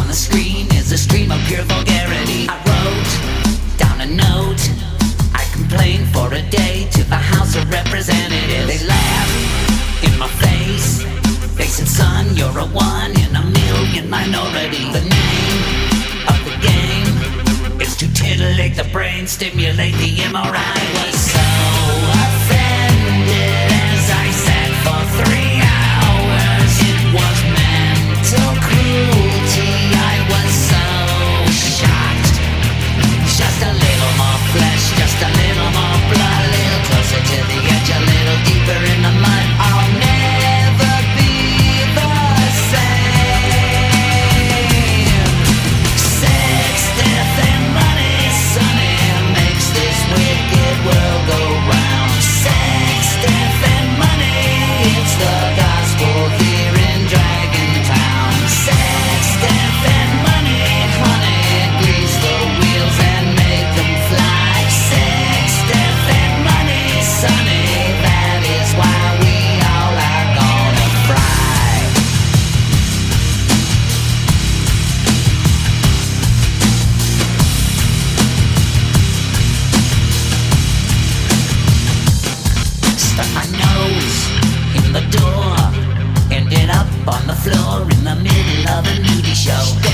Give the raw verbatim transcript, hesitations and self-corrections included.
the screen is a stream of pure vulgarity. I wrote down a note, I complained for a day to the House of Representatives. They laughed in my face, they said, son, you're a one in a million minority. The name of the game is to titillate the brain, stimulate the M R I. I was so offended as I sat for three hours. It was mental cruelty. I was so shocked. Just a little more flesh, just a little more blood, a little closer to the edge, a little deeper in the mud. I'll never be the same. Sex, death, and money, sonny, makes this wicked world go round. Sex, death, and money, it's the gospel here in Dragon Town. Sex, death, and money, honey, grease the wheels and make them fly. Sex, death, and money, sonny, that is why we all are gonna fry. Stuck my nose in the door, ended up on the floor in the middle of a nudie show.